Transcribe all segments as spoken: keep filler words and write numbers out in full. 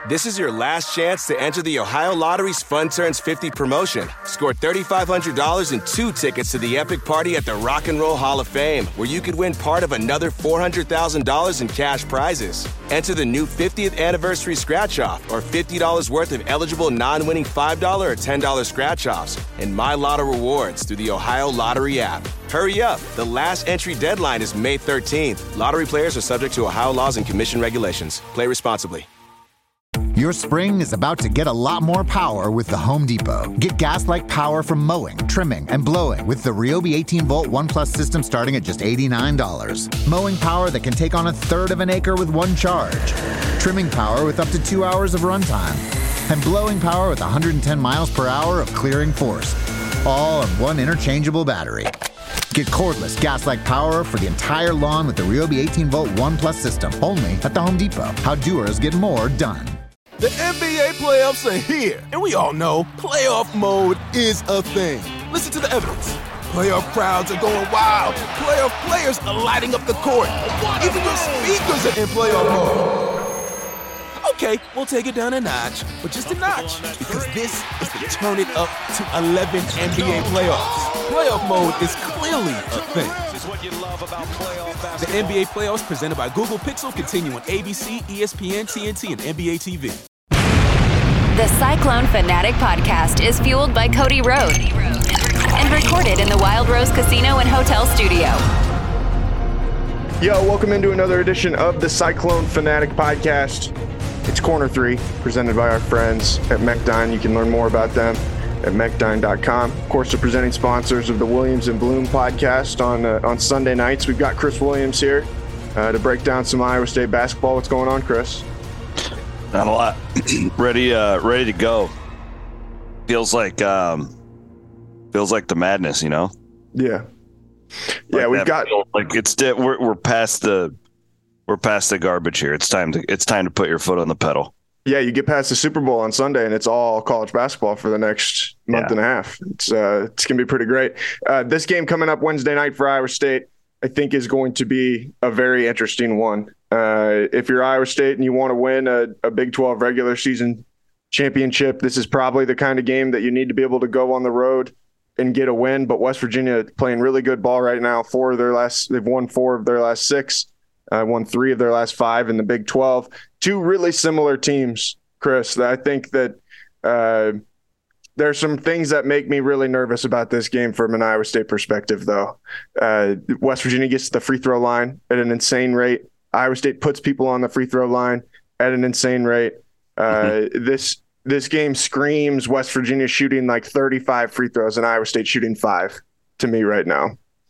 This is your last chance to enter the Ohio Lottery's Fun Turns fifty promotion. Score three thousand five hundred dollars and two tickets to the epic party at the Rock and Roll Hall of Fame, where you could win part of another four hundred thousand dollars in cash prizes. Enter the new fiftieth anniversary scratch-off or fifty dollars worth of eligible non-winning five dollars or ten dollars scratch-offs and My Lotto rewards through the Ohio Lottery app. Hurry up. The last entry deadline is May thirteenth. Lottery players are subject to Ohio laws and commission regulations. Play responsibly. Your spring is about to get a lot more power with the Home Depot. Get gas-like power from mowing, trimming, and blowing with the Ryobi eighteen volt One Plus system starting at just eighty-nine dollars. Mowing power that can take on a third of an acre with one charge. Trimming power with up to two hours of runtime. And blowing power with one hundred ten miles per hour of clearing force. All on one interchangeable battery. Get cordless gas-like power for the entire lawn with the Ryobi eighteen volt One Plus system, only at the Home Depot. How doers get more done. The N B A playoffs are here, and we all know playoff mode is a thing. Listen to the evidence. Playoff crowds are going wild. Playoff players are lighting up the court. Even your speakers are in playoff mode. Okay, we'll take it down a notch, but just a notch, because this is the turn it up to eleven N B A playoffs. Playoff mode is clearly a thing. The N B A playoffs presented by Google Pixel continue on A B C, E S P N, T N T, and N B A T V. The Cyclone Fanatic podcast is fueled by Cody Road and recorded in the Wild Rose Casino and Hotel Studio. Yo, welcome into another edition of the Cyclone Fanatic podcast. It's Corner three, presented by our friends at Mechdyne. You can learn more about them at mechdyne dot com. Of course, they're presenting sponsors of the Williams and Bloom podcast on uh, on Sunday nights. We've got Chris Williams here uh, to break down some Iowa State basketball. What's going on, Chris? Not a lot. ready, uh, ready to go. Feels like, um, feels like the madness, you know. Yeah, yeah. Like we've got like it's we're we're past the we're past the garbage here. It's time to it's time to put your foot on the pedal. Yeah, you get past the Super Bowl on Sunday, and it's all college basketball for the next month yeah. and a half. It's uh, it's gonna be pretty great. Uh, this game coming up Wednesday night for Iowa State, I think, is going to be a very interesting one. Uh, if you're Iowa State and you want to win a, a Big twelve regular season championship, this is probably the kind of game that you need to be able to go on the road and get a win. But West Virginia playing really good ball right now. Four of their last, they've won four of their last six. Uh, won three of their last five in the Big twelve. Two really similar teams, Chris. I think that uh, there's some things that make me really nervous about this game from an Iowa State perspective, though. Uh, West Virginia gets to the free throw line at an insane rate. Iowa State puts people on the free throw line at an insane rate. Uh, mm-hmm. This this game screams West Virginia shooting like thirty-five free throws and Iowa State shooting five to me right now.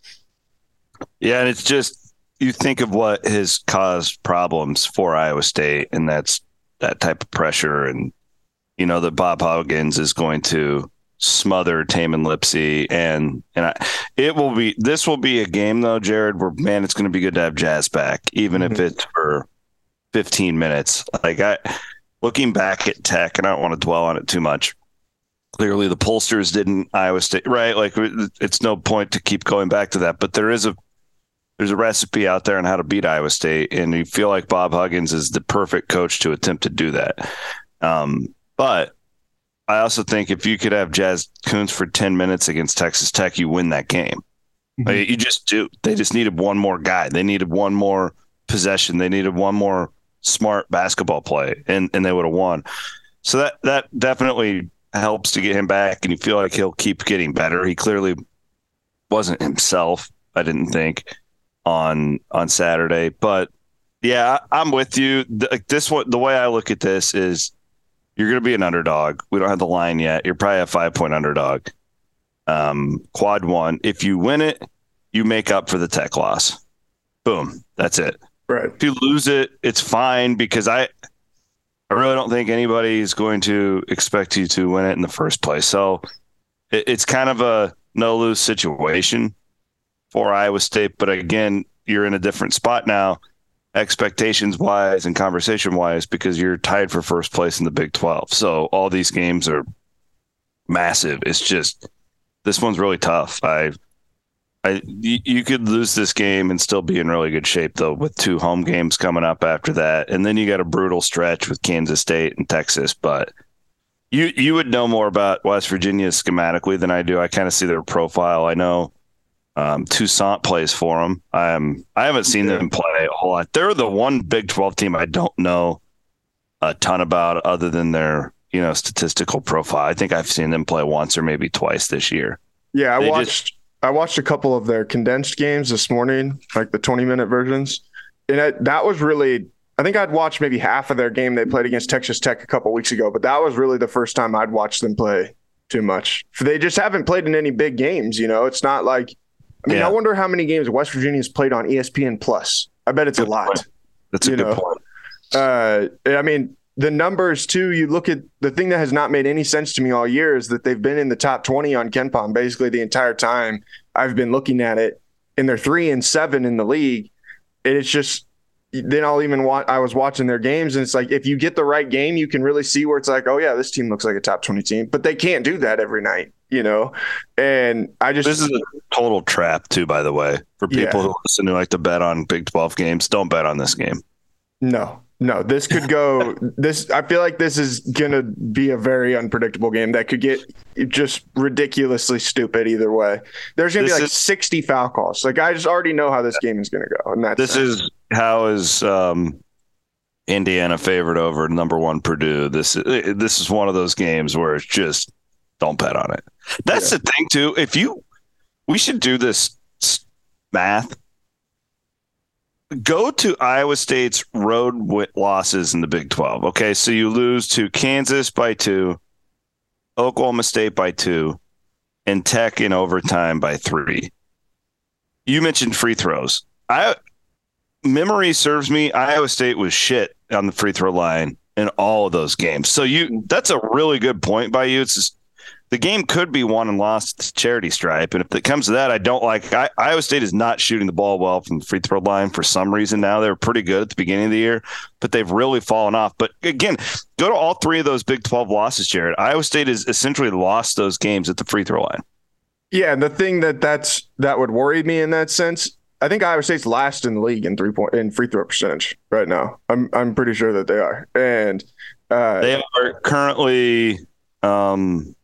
Yeah, and it's just you think of what has caused problems for Iowa State, and that's that type of pressure. And, you know, that Bob Huggins is going to smother Tamin Lipsey. And, and I, it will be, this will be a game though, Jared, where, man, it's going to be good to have Jazz back, even mm-hmm. if it's for fifteen minutes. Like I, looking back at Tech, and I don't want to dwell on it too much. Clearly the pollsters didn't Iowa State, right? Like it's no point to keep going back to that, but there is a, there's a recipe out there on how to beat Iowa State, and you feel like Bob Huggins is the perfect coach to attempt to do that. Um, but I also think if you could have Jazz Kunz for ten minutes against Texas Tech, you win that game. Mm-hmm. Like, you just do. They just needed one more guy. They needed one more possession. They needed one more smart basketball play, and, and they would have won. So that that definitely helps to get him back, and you feel like he'll keep getting better. He clearly wasn't himself, I didn't think, on on Saturday. But yeah, I'm with you. The, this one, the way I look at this is you're going to be an underdog. We don't have the line yet. You're probably a five point underdog. Um, quad one. If you win it, you make up for the Tech loss. Boom. That's it. Right. If you lose it, it's fine, because I I really don't think anybody is going to expect you to win it in the first place. So it, it's kind of a no lose situation for Iowa State. But again, you're in a different spot now, expectations wise and conversation wise, because you're tied for first place in the Big twelve. So all these games are massive. It's just, this one's really tough. I, I you, you could lose this game and still be in really good shape, though, with two home games coming up after that. And then you got a brutal stretch with Kansas State and Texas. But you you would know more about West Virginia schematically than I do. I kind of see their profile. I know um, Toussaint plays for them. I'm, I haven't seen yeah. them play a whole lot. They're the one Big twelve team I don't know a ton about other than their you know statistical profile. I think I've seen them play once or maybe twice this year. Yeah, I they watched just, I watched a couple of their condensed games this morning, like the twenty-minute versions. And I, that was really – I think I'd watched maybe half of their game they played against Texas Tech a couple weeks ago, but that was really the first time I'd watched them play too much. They just haven't played in any big games, you know. It's not like – I mean, yeah. I wonder how many games West Virginia's played on E S P N Plus. I bet it's good a lot. Point. That's a good know? point. Uh, I mean – the numbers too, you look at the thing that has not made any sense to me all year is that they've been in the top twenty on KenPom basically the entire time I've been looking at it, and they're three and seven in the league. And it's just, then I'll even watch, I was watching their games and it's like, if you get the right game, you can really see where it's like, oh yeah, this team looks like a top twenty team, but they can't do that every night, you know? And I just, this is a total trap too, by the way, for people yeah. who listen to like to bet on Big twelve games. Don't bet on this game. No. No, this could go this. I feel like this is going to be a very unpredictable game that could get just ridiculously stupid either way. There's going to be like is, sixty foul calls. Like I just already know how this game is going to go. And that's this sense. is how is um, Indiana favored over number one Purdue. This is this is one of those games where it's just don't bet on it. That's yeah. the thing too. If you, we should do this math. Go to Iowa State's road losses in the Big twelve. Okay, so you lose to Kansas by two, Oklahoma State by two, and Tech in overtime by three. You mentioned free throws. I memory serves me, Iowa State was shit on the free throw line in all of those games. So you that's a really good point by you. It's just, the game could be won and lost at the charity stripe. And if it comes to that, I don't like I, Iowa State is not shooting the ball well from the free throw line for some reason now. They were pretty good at the beginning of the year, but they've really fallen off. But again, go to all three of those Big twelve losses, Jared. Iowa State has essentially lost those games at the free throw line. Yeah, and the thing that that's that would worry me in that sense, I think Iowa State's last in the league in three point in free throw percentage right now. I'm I'm pretty sure that they are. And uh, they are currently um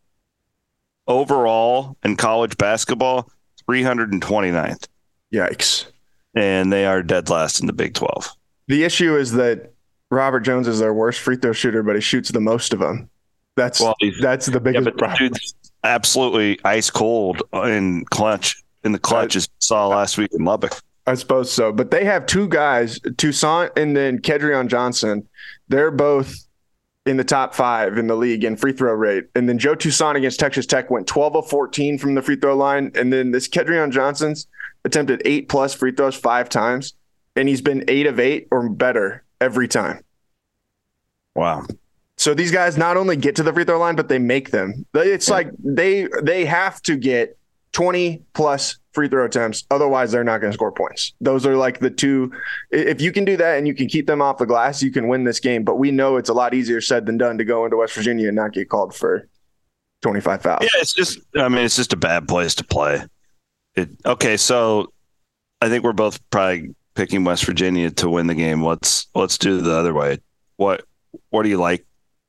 overall in college basketball, three hundred twenty-ninth. Yikes. And they are dead last in the Big twelve. The issue is that Robert Jones is their worst free throw shooter, but he shoots the most of them. That's well, that's the biggest yeah, problem. Absolutely ice cold in clutch in the clutch as saw last week in Lubbock. I suppose so. But they have two guys, Toussaint and then Kedrion Johnson. They're both in the top five in the league in free throw rate. And then Joe Toussaint against Texas Tech went twelve of fourteen from the free throw line. And then this Kedrion Johnson's attempted eight plus free throws five times. And he's been eight of eight or better every time. Wow. So these guys not only get to the free throw line, but they make them. It's yeah. like they they have to get twenty plus free throw attempts. Otherwise, they're not going to score points. Those are like the two. If you can do that and you can keep them off the glass, you can win this game. But we know it's a lot easier said than done to go into West Virginia and not get called for twenty-five fouls. Yeah, it's just, I mean, it's just a bad place to play. It, okay, so I think we're both probably picking West Virginia to win the game. Let's let's do the other way. What what do you like?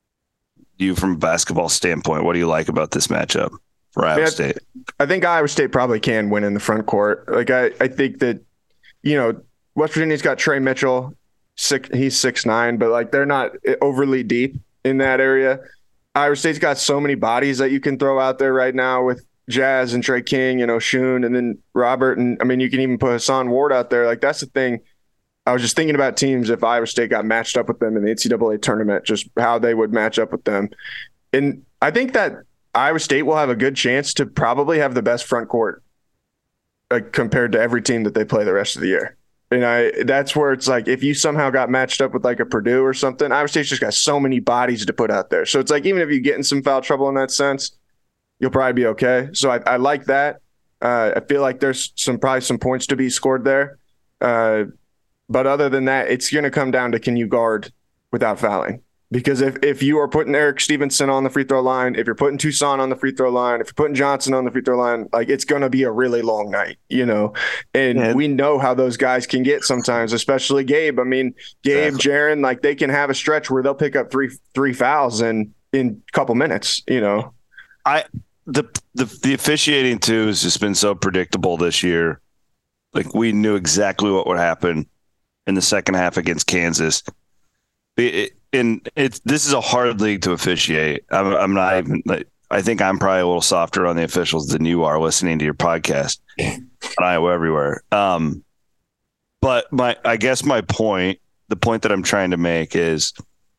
You from a basketball standpoint, what do you like about this matchup for Iowa I mean, State? I think Iowa State probably can win in the front court. Like I, I think that, you know, West Virginia's got Trey Mitchell, six, he's six nine, but like they're not overly deep in that area. Iowa State's got so many bodies that you can throw out there right now with Jazz and Trey King and Oshun and then Robert. And I mean, you can even put Hassan Ward out there. Like that's the thing. I was just thinking about teams if Iowa State got matched up with them in the N C double A tournament, just how they would match up with them. And I think that Iowa State will have a good chance to probably have the best front court uh, compared to every team that they play the rest of the year. And I that's where it's like if you somehow got matched up with like a Purdue or something, Iowa State's just got so many bodies to put out there. So it's like even if you get in some foul trouble in that sense, you'll probably be okay. So I, I like that. Uh, I feel like there's some probably some points to be scored there. Uh, But other than that, it's going to come down to can you guard without fouling? Because if, if you are putting Eric Stevenson on the free throw line, if you're putting Toussaint on the free throw line, if you're putting Johnson on the free throw line, like it's going to be a really long night, you know, and yeah. we know how those guys can get sometimes, especially Gabe. I mean, Gabe, exactly. Jaren, like they can have a stretch where they'll pick up three, three fouls in, in a couple minutes, you know. I, the, the, the officiating too has just been so predictable this year. Like we knew exactly what would happen in the second half against Kansas. It, and it's this is a hard league to officiate. I'm, I'm not even. Like, I think I'm probably a little softer on the officials than you are listening to your podcast. And Iowa everywhere. Um, but my, I guess my point, the point that I'm trying to make is,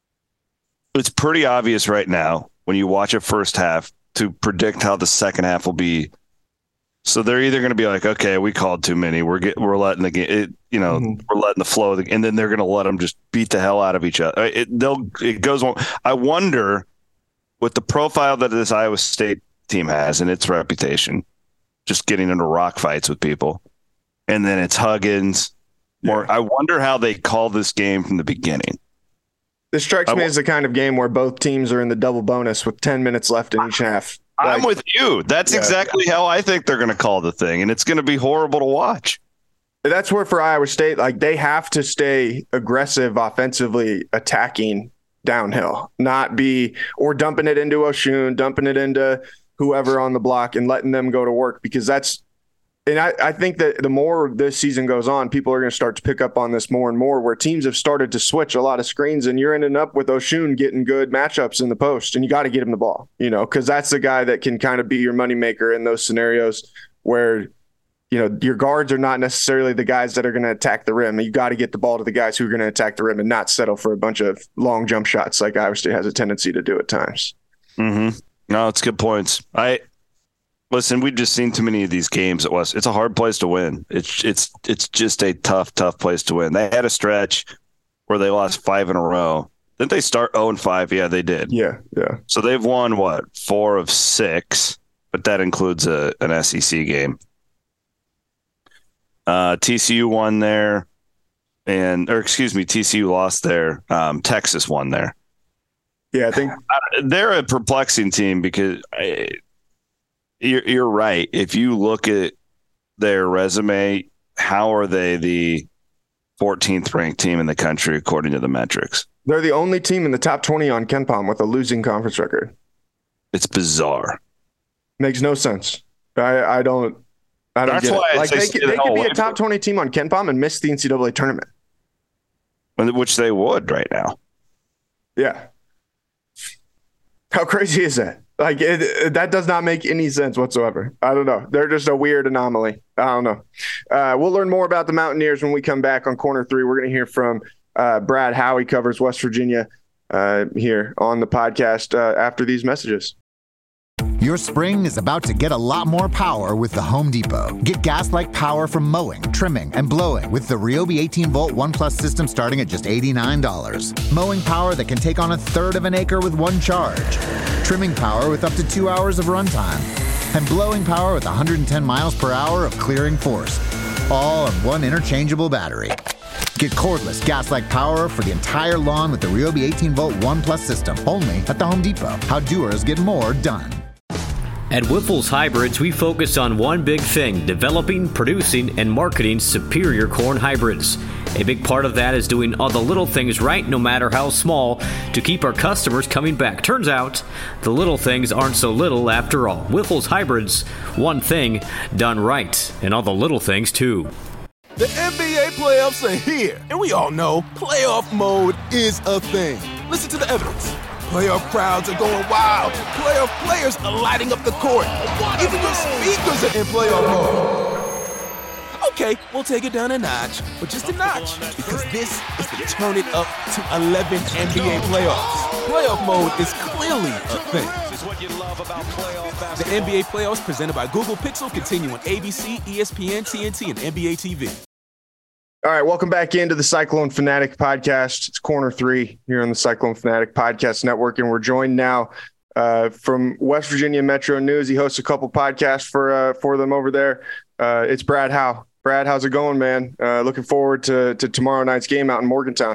it's pretty obvious right now when you watch a first half to predict how the second half will be. So they're either going to be like, okay, we called too many. We're get, we're letting the game, it, you know, mm-hmm. we're letting the flow, and then they're going to let them just beat the hell out of each other. It, they'll, it goes on. I wonder, with the profile that this Iowa State team has and its reputation, just getting into rock fights with people, and then it's Huggins. Yeah. Or I wonder how they call this game from the beginning. This strikes I, me as the kind of game where both teams are in the double bonus with ten minutes left in each half. Like, I'm with you. That's yeah. exactly how I think they're going to call the thing, and it's going to be horrible to watch. That's where for Iowa State, like they have to stay aggressive offensively, attacking downhill, not be or dumping it into Oshun, dumping it into whoever on the block and letting them go to work, because that's and I, I think that the more this season goes on, people are going to start to pick up on this more and more, where teams have started to switch a lot of screens, and you're ending up with Oshun getting good matchups in the post, and you got to get him the ball, you know, because that's the guy that can kind of be your moneymaker in those scenarios where, you know, your guards are not necessarily the guys that are going to attack the rim. You got to get the ball to the guys who are going to attack the rim and not settle for a bunch of long jump shots like Iowa State has a tendency to do at times. Mm-hmm. No, it's good points. I Listen, we've just seen too many of these games at West. It's a hard place to win. It's it's it's just a tough, tough place to win. They had a stretch where they lost five in a row. Didn't they start oh and five? Yeah, they did. Yeah, yeah. So they've won, what, four of six, but that includes a an S E C game. Uh, T C U won there, and or excuse me, T C U lost there. Um, Texas won there. Yeah, I think they're a perplexing team because I, you're, you're right. If you look at their resume, how are they the fourteenth ranked team in the country according to the metrics? They're the only team in the top twenty on KenPom with a losing conference record. It's bizarre. Makes no sense. I, I don't. I don't That's get why it. Like they, they, they could be a top twenty team on KenPom and miss the N C double A tournament, which they would right now. Yeah. How crazy is that? Like it, it, that does not make any sense whatsoever. I don't know. They're just a weird anomaly. I don't know. Uh, we'll learn more about the Mountaineers when we come back on Corner Three. We're going to hear from uh, Brad Howe. He covers West Virginia uh, here on the podcast uh, after these messages. Your spring is about to get a lot more power with the Home Depot. Get gas-like power from mowing, trimming, and blowing with the Ryobi eighteen volt One Plus system starting at just eighty-nine dollars. Mowing power that can take on a third of an acre with one charge. Trimming power with up to two hours of runtime. And blowing power with one hundred ten miles per hour of clearing force. All on one interchangeable battery. Get cordless gas-like power for the entire lawn with the Ryobi eighteen volt One Plus system, only at the Home Depot. How doers get more done. At Wyffels Hybrids, we focus on one big thing: developing, producing, and marketing superior corn hybrids. A big part of that is doing all the little things right, no matter how small, to keep our customers coming back. Turns out, the little things aren't so little after all. Wyffels Hybrids, one thing done right, and all the little things too. The N B A playoffs are here, and we all know playoff mode is a thing. Listen to the evidence. Playoff crowds are going wild. Playoff players are lighting up the court. Even your speakers are in playoff mode. Okay, we'll take it down a notch, but just a notch, because this is the turn it up to eleven N B A playoffs. Playoff mode is clearly a thing. The N B A playoffs presented by Google Pixel continue on A B C, E S P N, T N T, and N B A T V. All right, welcome back into the Cyclone Fanatic podcast. It's Corner Three here on the Cyclone Fanatic Podcast Network, and we're joined now uh, from West Virginia Metro News. He hosts a couple podcasts for uh, for them over there. Uh, it's Brad Howe. Brad, how's it going, man? Uh, looking forward to to tomorrow night's game out in Morgantown.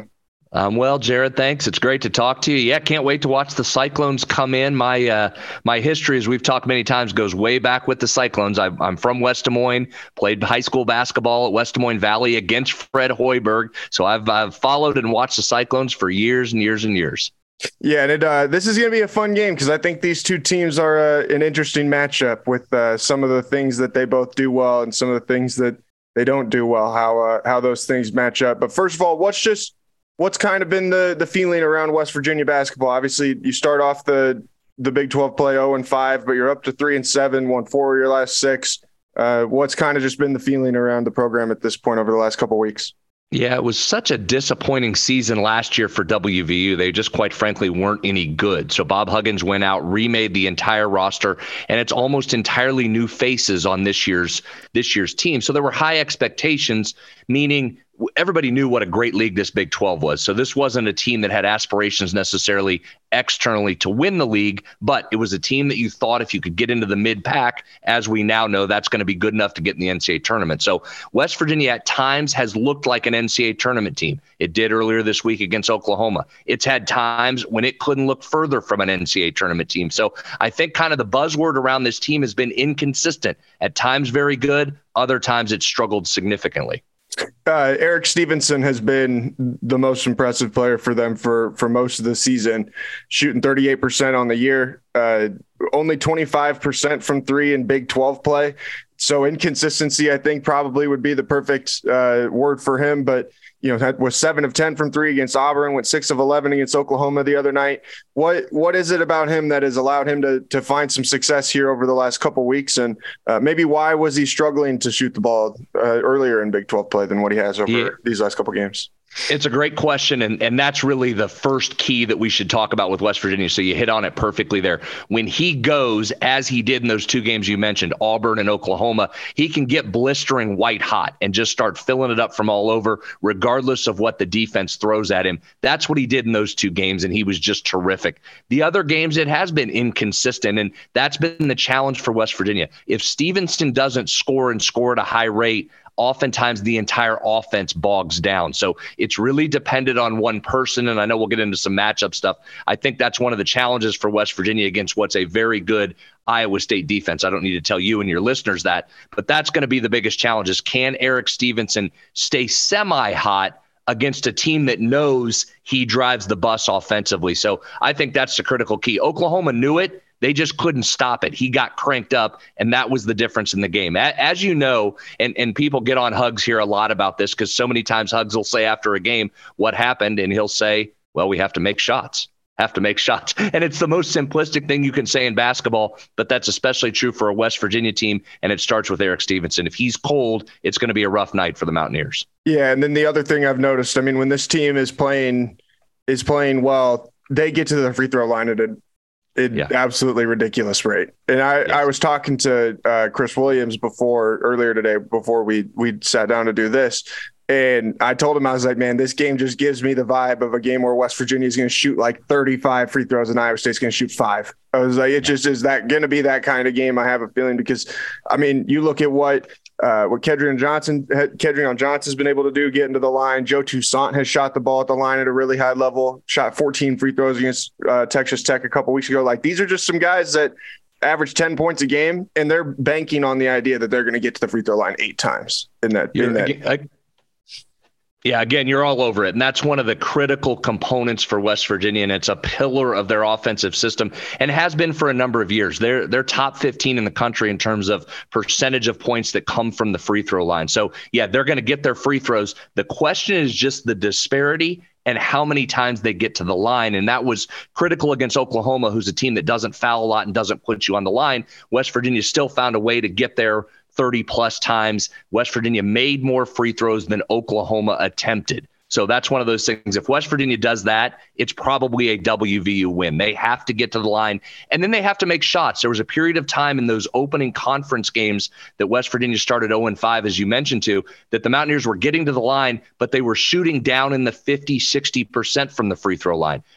Um, well, Jared, thanks. It's great to talk to you. Yeah, can't wait to watch the Cyclones come in. My uh, my history, as we've talked many times, goes way back with the Cyclones. I, I'm from West Des Moines, played high school basketball at West Des Moines Valley against Fred Hoiberg. So I've, I've followed and watched the Cyclones for years and years and years. Yeah, and it, uh, this is going to be a fun game because I think these two teams are uh, an interesting matchup with uh, some of the things that they both do well and some of the things that they don't do well, how uh, how those things match up. But first of all, what's just what's kind of been the the feeling around West Virginia basketball? Obviously, you start off the the Big twelve play oh and five, but you're up to three and seven, won four of your last six. Uh, what's kind of just been the feeling around the program at this point over the last couple of weeks? Yeah, it was such a disappointing season last year for W V U. They just quite frankly weren't any good. So Bob Huggins went out, remade the entire roster, and it's almost entirely new faces on this year's this year's team. So there were high expectations, meaning everybody knew what a great league this Big twelve was. So this wasn't a team that had aspirations necessarily externally to win the league, but it was a team that you thought if you could get into the mid-pack, as we now know, that's going to be good enough to get in the N C double A tournament. So West Virginia at times has looked like an N C double A tournament team. It did earlier this week against Oklahoma. It's had times when it couldn't look further from an N C double A tournament team. So I think kind of the buzzword around this team has been inconsistent. At times very good, other times it's struggled significantly. Uh, Eric Stevenson has been the most impressive player for them for, for most of the season, shooting thirty-eight percent on the year, uh, only twenty-five percent from three in Big twelve play. So inconsistency, I think, probably would be the perfect uh, word for him. But, you know, that was seven of ten from three against Auburn, went six of eleven against Oklahoma the other night. What What is it about him that has allowed him to to find some success here over the last couple of weeks? And uh, maybe why was he struggling to shoot the ball uh, earlier in Big twelve play than what he has over yeah. these last couple of games? It's a great question, and, and that's really the first key that we should talk about with West Virginia. So you hit on it perfectly there. When he goes, as he did in those two games you mentioned, Auburn and Oklahoma, he can get blistering white hot and just start filling it up from all over, regardless of what the defense throws at him. That's what he did in those two games, and he was just terrific. The other games, it has been inconsistent, and that's been the challenge for West Virginia. If Stevenson doesn't score and score at a high rate, oftentimes the entire offense bogs down. So it's really dependent on one person, and I know we'll get into some matchup stuff. I think that's one of the challenges for West Virginia against what's a very good Iowa State defense. I don't need to tell you and your listeners that, but that's going to be the biggest challenge is can Eric Stevenson stay semi-hot against a team that knows he drives the bus offensively? So I think that's the critical key. Oklahoma knew it. They just couldn't stop it. He got cranked up, and that was the difference in the game. As you know, and, and people get on Hugs here a lot about this because so many times Hugs will say after a game, what happened? And he'll say, well, we have to make shots, have to make shots. And it's the most simplistic thing you can say in basketball, but that's especially true for a West Virginia team, and it starts with Eric Stevenson. If he's cold, it's going to be a rough night for the Mountaineers. Yeah, and then the other thing I've noticed, I mean, when this team is playing is playing well, they get to the free throw line at a It yeah. absolutely ridiculous rate. And I, yes. I was talking to uh, Chris Williams before earlier today, before we, we sat down to do this. And I told him, I was like, man, this game just gives me the vibe of a game where West Virginia is going to shoot like thirty-five free throws and Iowa State's going to shoot five. I was like, it just is that going to be that kind of game. I have a feeling because, I mean, you look at what, Uh, what Kedrian Johnson, Kedrian Johnson's been able to do, get into the line. Joe Toussaint has shot the ball at the line at a really high level, shot fourteen free throws against uh, Texas Tech a couple weeks ago. Like these are just some guys that average ten points a game, and they're banking on the idea that they're going to get to the free throw line eight times in that. In that. I, Yeah, again, you're all over it. And that's one of the critical components for West Virginia, and it's a pillar of their offensive system and has been for a number of years. They're they're top fifteen in the country in terms of percentage of points that come from the free throw line. So, yeah, they're going to get their free throws. The question is just the disparity and how many times they get to the line. And that was critical against Oklahoma, who's a team that doesn't foul a lot and doesn't put you on the line. West Virginia still found a way to get there thirty plus times. West Virginia made more free throws than Oklahoma attempted. So that's one of those things. If West Virginia does that, it's probably a W V U win. They have to get to the line, and then they have to make shots. There was a period of time in those opening conference games that West Virginia started oh and five, as you mentioned to, that the Mountaineers were getting to the line, but they were shooting down in the fifty, sixty percent from the free throw line.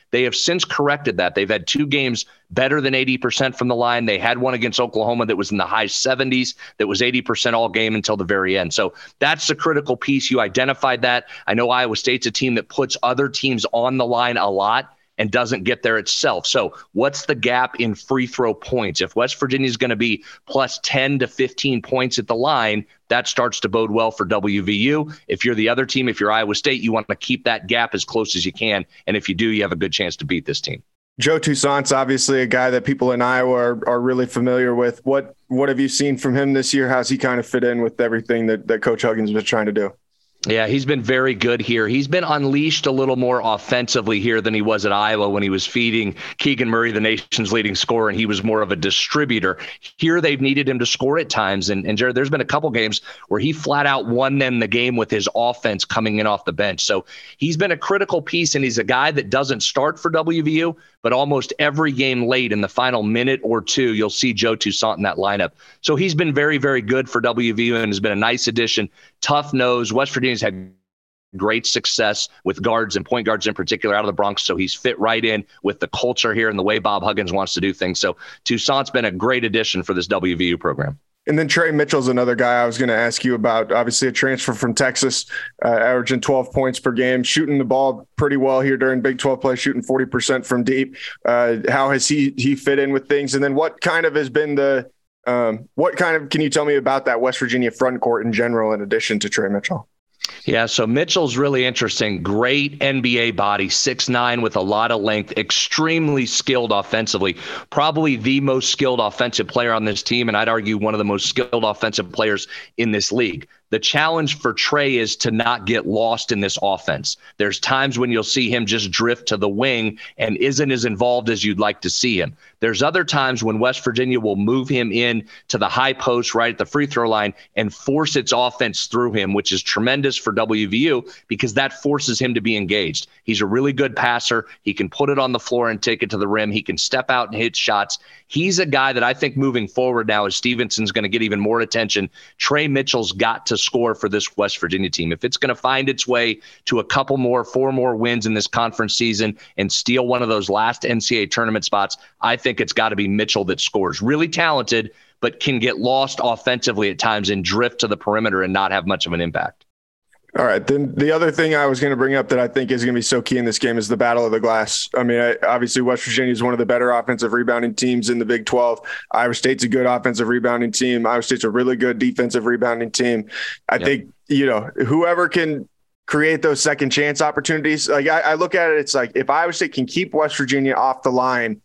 They have since corrected that. They've had two games better than eighty percent from the line. They had one against Oklahoma that was in the high seventies, that was eighty percent all game until the very end. So that's the critical piece. You identified that. I know Iowa State's a team that puts other teams on the line a lot and doesn't get there itself. So what's the gap in free throw points? If West Virginia is going to be plus ten to fifteen points at the line, that starts to bode well for W V U. If you're the other team, if you're Iowa State, you want to keep that gap as close as you can. And if you do, you have a good chance to beat this team. Joe Toussaint's obviously a guy that people in Iowa are, are really familiar with. What what have you seen from him this year? How's he kind of fit in with everything that, that Coach Huggins was trying to do? Yeah, he's been very good here. He's been unleashed a little more offensively here than he was at Iowa when he was feeding Keegan Murray, the nation's leading scorer, and he was more of a distributor. Here they've needed him to score at times. And, and Jared, there's been a couple games where he flat out won them the game with his offense coming in off the bench. So he's been a critical piece, and he's a guy that doesn't start for W V U, but almost every game late in the final minute or two, you'll see Joe Toussaint in that lineup. So he's been very, very good for W V U and has been a nice addition. Tough nose. West Virginia's had great success with guards and point guards in particular out of the Bronx. So he's fit right in with the culture here and the way Bob Huggins wants to do things. So Toussaint's been a great addition for this W V U program. And then Trey Mitchell's another guy I was going to ask you about. Obviously a transfer from Texas, uh, averaging twelve points per game, shooting the ball pretty well here during Big twelve play, shooting forty percent from deep. Uh, how has he he fit in with things? And then what kind of has been the um, what kind of can you tell me about that West Virginia front court in general, in addition to Trey Mitchell? Yeah, so Mitchell's really interesting. Great N B A body, six nine with a lot of length, extremely skilled offensively. Probably the most skilled offensive player on this team, and I'd argue one of the most skilled offensive players in this league. The challenge for Trey is to not get lost in this offense. There's times when you'll see him just drift to the wing and isn't as involved as you'd like to see him. There's other times when West Virginia will move him in to the high post right at the free throw line and force its offense through him, which is tremendous for W V U because that forces him to be engaged. He's a really good passer. He can put it on the floor and take it to the rim. He can step out and hit shots. He's a guy that I think moving forward now, as Stevenson's going to get even more attention, Trey Mitchell's got to score for this West Virginia team. If it's going to find its way to a couple more, four more wins in this conference season and steal one of those last N C double A tournament spots, I think it's got to be Mitchell that scores. Really talented, but can get lost offensively at times and drift to the perimeter and not have much of an impact. All right. Then the other thing I was going to bring up that I think is going to be so key in this game is the battle of the glass. I mean, I, obviously West Virginia is one of the better offensive rebounding teams in the Big twelve. Iowa State's a good offensive rebounding team. Iowa State's a really good defensive rebounding team. I yep. think, you know, whoever can create those second chance opportunities, like I, I look at it, it's like if Iowa State can keep West Virginia off the line,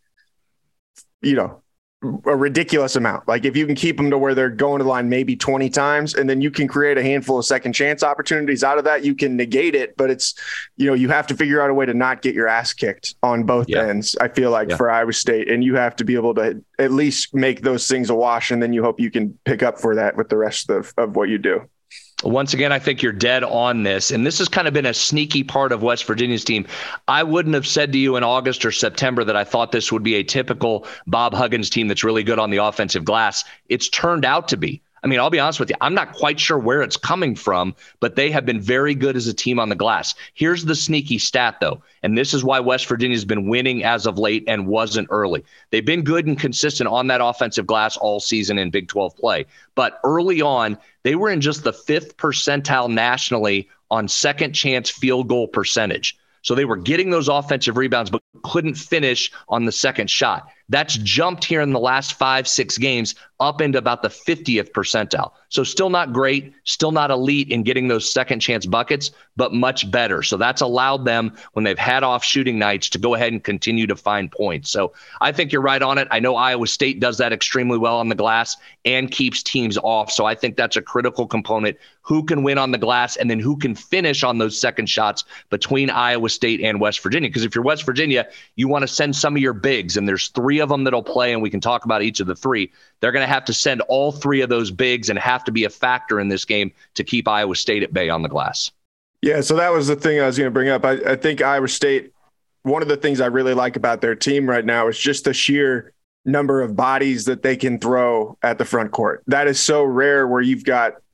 you know, a ridiculous amount. Like if you can keep them to where they're going to the line maybe twenty times, and then you can create a handful of second chance opportunities out of that, you can negate it. But it's, you know, you have to figure out a way to not get your ass kicked on both yeah. ends, I feel like, yeah. for Iowa State. And you have to be able to at least make those things a wash. And then you hope you can pick up for that with the rest of, of what you do. Once again, I think you're dead on this. And this has kind of been a sneaky part of West Virginia's team. I wouldn't have said to you in August or September that I thought this would be a typical Bob Huggins team that's really good on the offensive glass. It's turned out to be. I mean, I'll be honest with you. I'm not quite sure where it's coming from, but they have been very good as a team on the glass. Here's the sneaky stat, though, and this is why West Virginia's been winning as of late and wasn't early. They've been good and consistent on that offensive glass all season in Big twelve play. But early on, they were in just the fifth percentile nationally on second chance field goal percentage. So they were getting those offensive rebounds, but couldn't finish on the second shot. That's jumped here in the last five, six games up into about the fiftieth percentile. So still not great, still not elite in getting those second chance buckets, but much better. So that's allowed them, when they've had off shooting nights, to go ahead and continue to find points. So I think you're right on it. I know Iowa State does that extremely well on the glass and keeps teams off. So I think that's a critical component. Who can win on the glass and then who can finish on those second shots between Iowa State and West Virginia? Because if you're West Virginia, you want to send some of your bigs, and there's three of them that'll play, and we can talk about each of the three. They're going to have to send all three of those bigs and have to be a factor in this game to keep Iowa State at bay on the glass. Yeah, so that was the thing I was going to bring up. I, I think Iowa State, one of the things I really like about their team right now is just the sheer number of bodies that they can throw at the front court. That is so rare where you've got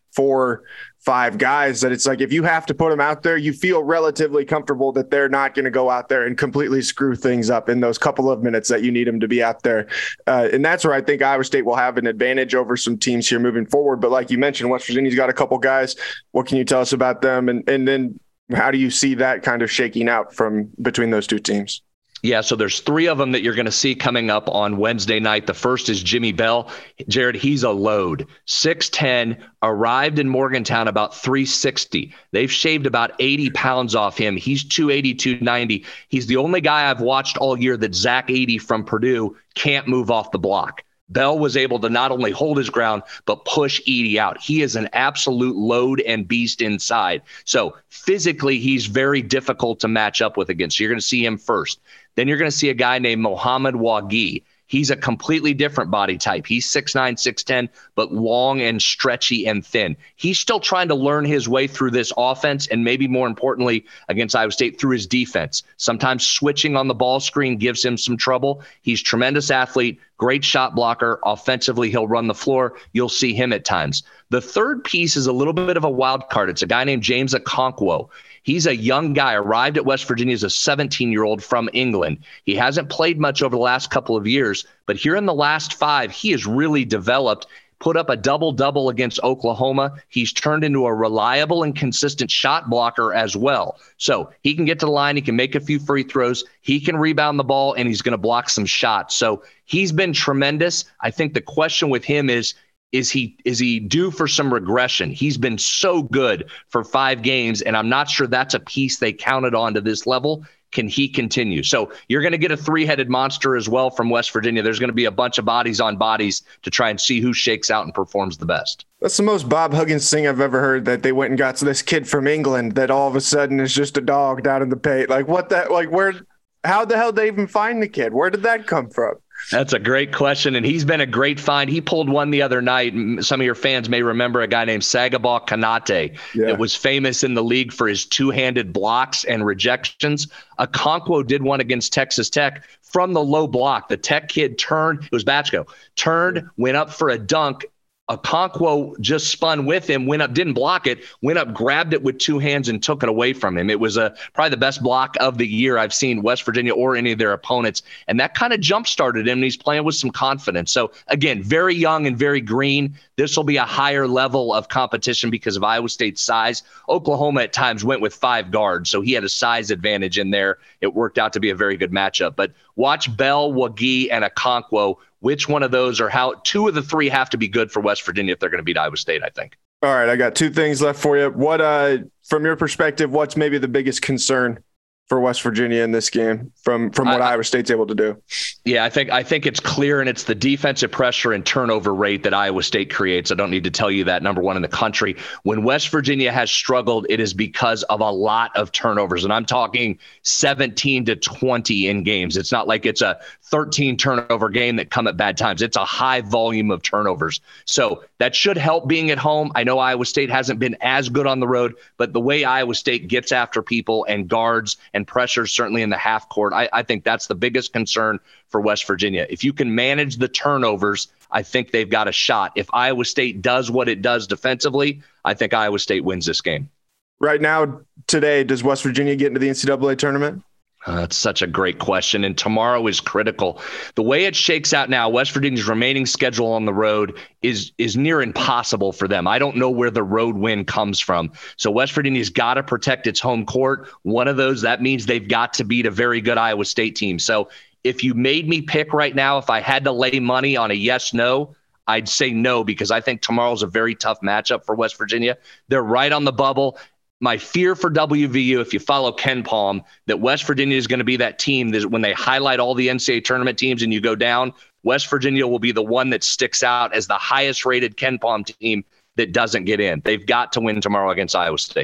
four, five guys that it's like if you have to put them out there, you feel relatively comfortable that they're not going to go out there and completely screw things up in those couple of minutes that you need them to be out there. Uh, and that's where I think Iowa State will have an advantage over some teams here moving forward. But like you mentioned, West Virginia's got a couple guys. What can you tell us about them? And, and then how do you see that kind of shaking out from between those two teams? Yeah, so there's three of them that you're going to see coming up on Wednesday night. The first is Jimmy Bell. Jared, he's a load. six ten, arrived in Morgantown about three sixty. They've shaved about eighty pounds off him. He's two eighty, two ninety. He's the only guy I've watched all year that Zach Edey from Purdue can't move off the block. Bell was able to not only hold his ground, but push Edey out. He is an absolute load and beast inside. So physically, he's very difficult to match up with against. So you're going to see him first. Then you're going to see a guy named Mohamed Wagi. He's a completely different body type. He's six nine, six ten, but long and stretchy and thin. He's still trying to learn his way through this offense, and maybe more importantly, against Iowa State, through his defense. Sometimes switching on the ball screen gives him some trouble. He's a tremendous athlete, great shot blocker. Offensively, he'll run the floor. You'll see him at times. The third piece is a little bit of a wild card. It's a guy named James Okonkwo. He's a young guy, arrived at West Virginia as a seventeen-year-old from England. He hasn't played much over the last couple of years, but here in the last five, he has really developed, put up a double-double against Oklahoma. He's turned into a reliable and consistent shot blocker as well. So he can get to the line, he can make a few free throws, he can rebound the ball, and he's going to block some shots. So he's been tremendous. I think the question with him is, Is he is he due for some regression? He's been so good for five games, and I'm not sure that's a piece they counted on to this level. Can he continue? So you're going to get a three-headed monster as well from West Virginia. There's going to be a bunch of bodies on bodies to try and see who shakes out and performs the best. That's the most Bob Huggins thing I've ever heard, that they went and got this kid from England that all of a sudden is just a dog down in the paint. Like what that, like where, how the hell did they even find the kid? Where did that come from? That's a great question, and he's been a great find. He pulled one the other night. Some of your fans may remember a guy named Sagabal Kanate yeah. that was famous in the league for his two-handed blocks and rejections. Okonkwo did one against Texas Tech from the low block. The Tech kid turned, it was Batchko, turned, went up for a dunk. Okonkwo just spun with him, went up, didn't block it, went up, grabbed it with two hands and took it away from him. It was a, probably the best block of the year I've seen West Virginia or any of their opponents. And that kind of jump-started him, and he's playing with some confidence. So, again, very young and very green. This will be a higher level of competition because of Iowa State's size. Oklahoma at times went with five guards, so he had a size advantage in there. It worked out to be a very good matchup. But watch Bell, Wagi, and Okonkwo. Which one of those, or how two of the three have to be good for West Virginia if they're going to beat Iowa State, I think. All right, I got two things left for you. What, uh, from your perspective, what's maybe the biggest concern for West Virginia in this game from, from what I, Iowa State's able to do? Yeah, I think I think it's clear, and it's the defensive pressure and turnover rate that Iowa State creates. I don't need to tell you that, number one in the country. When West Virginia has struggled, it is because of a lot of turnovers, and I'm talking seventeen to twenty in games. It's not like it's a thirteen turnover game that come at bad times. It's a high volume of turnovers. So that should help being at home. I know Iowa State hasn't been as good on the road, but the way Iowa State gets after people and guards and pressures, certainly in the half court, I, I think that's the biggest concern for West Virginia. If you can manage the turnovers, I think they've got a shot. If Iowa State does what it does defensively, I think Iowa State wins this game. Right now, today, does West Virginia get into the N C double A tournament? Uh, that's such a great question, and tomorrow is critical. The way it shakes out now, West Virginia's remaining schedule on the road is is near impossible for them. I don't know where the road win comes from. So West Virginia's got to protect its home court. One of those, that means they've got to beat a very good Iowa State team. So if you made me pick right now, if I had to lay money on a yes-no, I'd say no, because I think tomorrow's a very tough matchup for West Virginia. They're right on the bubble. My fear for W V U, if you follow Ken Palm, that West Virginia is going to be that team that when they highlight all the N C double A tournament teams and you go down, West Virginia will be the one that sticks out as the highest rated Ken Palm team that doesn't get in. They've got to win tomorrow against Iowa State.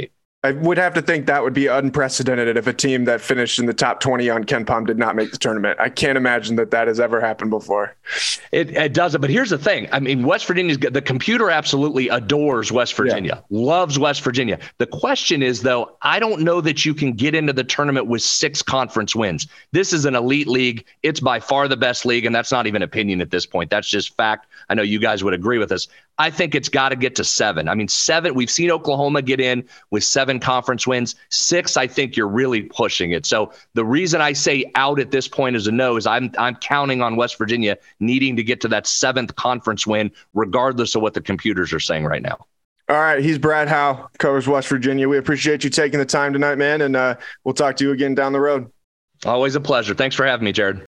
I would have to think that would be unprecedented if a team that finished in the top twenty on KenPom did not make the tournament. I can't imagine that that has ever happened before. It, it doesn't. But here's the thing. I mean, West Virginia's the computer absolutely adores West Virginia, yeah. loves West Virginia. The question is, though, I don't know that you can get into the tournament with six conference wins. This is an elite league. It's by far the best league, and that's not even opinion at this point. That's just fact. I know you guys would agree with us. I think it's got to get to seven. I mean, seven, we've seen Oklahoma get in with seven conference wins. Six, I think you're really pushing it. So the reason I say out at this point as a no is I'm I'm counting on West Virginia needing to get to that seventh conference win, regardless of what the computers are saying right now. All right. He's Brad Howe, covers West Virginia. We appreciate you taking the time tonight, man. And uh, we'll talk to you again down the road. Always a pleasure. Thanks for having me, Jared.